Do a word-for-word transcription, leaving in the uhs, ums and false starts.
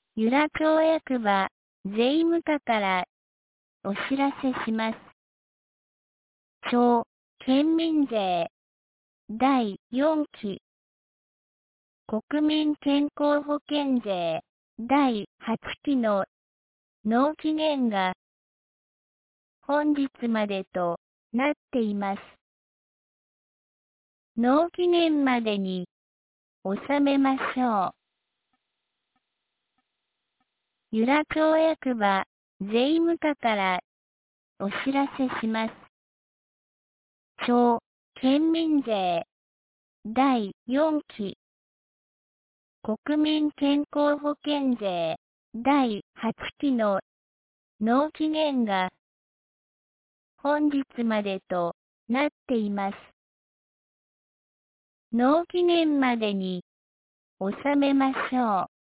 由良町役場、税務課からお知らせします。町、県民税、だいよんき、国民健康保険税、だいはちきの納期限が本日までとなっています。納期限までに納めましょう。由良町役場、税務課からお知らせします。町、県民税、だいよんき、国民健康保険税、だいはちきの納期限が本日までとなっています。納期限までに納めましょう。